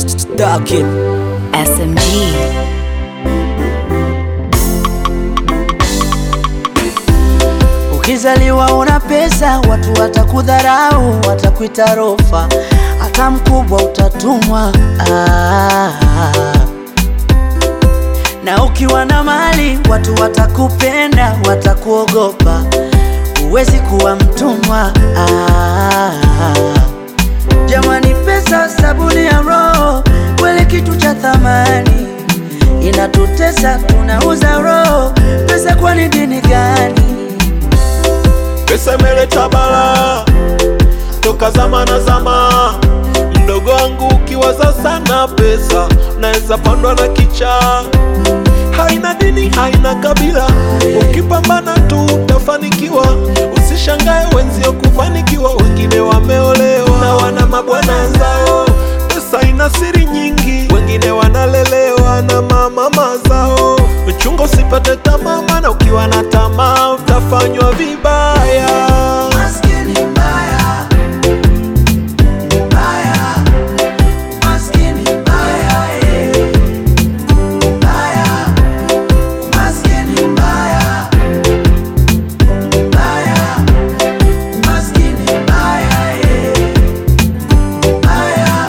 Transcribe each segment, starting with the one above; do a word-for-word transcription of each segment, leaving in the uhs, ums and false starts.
Darkin S M G. Ukizaliwa una pesa, watu watakudharau, watakuita rofa, hata mkubwa utatumwa. ah. Na ukiwa na mali, watu watakupenda, watakuogopa, huwezi kuwa mtumwa. ah. Jamani, pesa sabuni ya roho, kweli kitu cha thamani, inatutesa, tunauza roho. Pesa kwani dini gani? Pesa imeleta balaa toka zama na zama. Mdogo wangu ukiwaza sana pesa, naeza pandwa na kichaa. Haina dini, haina kabila, ukipambana tu utafanikiwa. Usishangae wenzio kufanikiwa, wengine wameolewa na wana mabwana zao. Pesa ina siri nyingi, wengine wanalelewa na mama zao. Uchunga usipate tamaa, maana ukiwa na tamaa utafanywa vibaya. Maskini mbaya, mbaya, maskini mbaya, eh. Mbaya, maskini mbaya, mbaya, maskini mbaya, eh. Mbaya.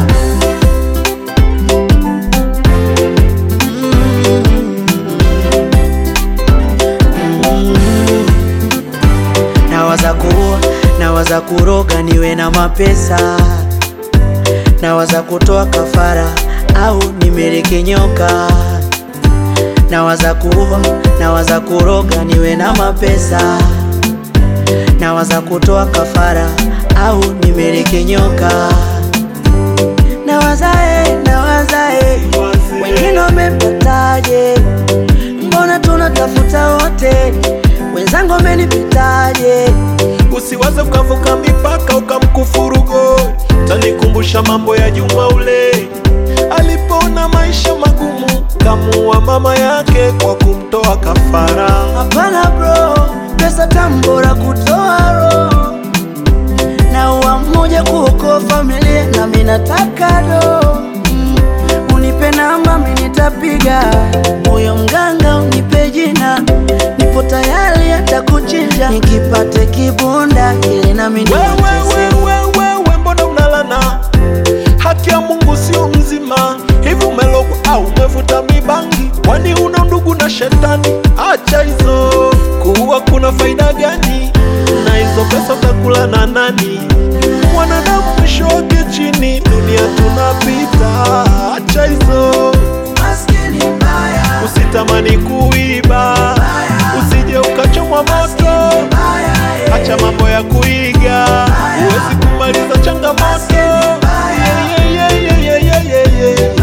Nawaza kuua, nawaza kuroga niwe na mapesa, nawaza kutoa kafara au nimiliki nyoka. Nawaza kuua, nawaza kuroga niwe na mapesa, nawaza kutoa kafara au nimiliki nyoka. Nawaza eh, nawaza eh, wengine wamepataje? Mbona tunatafuta wote, wenzangu wamenipitaje? Usiwaze ukavuka mipaka ukamkufuru God. Tanikumbusha mambo ya Juma ule, alipona maisha magumu, kamuua mama yake kwa kumtoa kafara. Hapana bro, pesa tambora kutoa roho, na uwa mmoja kuokoa familia, na mimi nataka do. mm. Unipe namba mimi nitapiga, moyo mganga unipe jina, nipo tayari hata kuchinja, nikipate kibunda ili na mimi Wewe nitese. wewe wewe, mbona unalana? Haki ya Mungu sio mzima. Hivi umelogwa au umevuta mibangi? Kwani una ndugu na shetani? Acha hizo, kuua kuna faida gani? Na hizo pesa utakula na nani? Mwanadamu mwisho wake chini, dunia tunapita. Acha hizo, Maskini mbaya, usitamani kuiba, usije ukachomwa moto. Acha mambo ya kuiga, huwezi kumaliza changamoto. Yeah, yeah, yeah, yeah, yeah, yeah, yeah, yeah.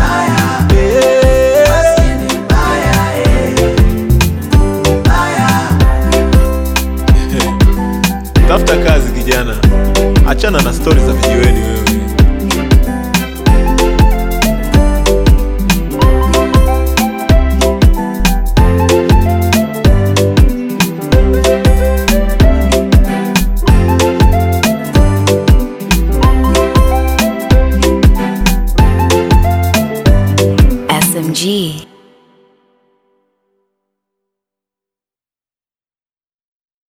Tafuta kazi kijana, achana na stori za vijiweni wewe.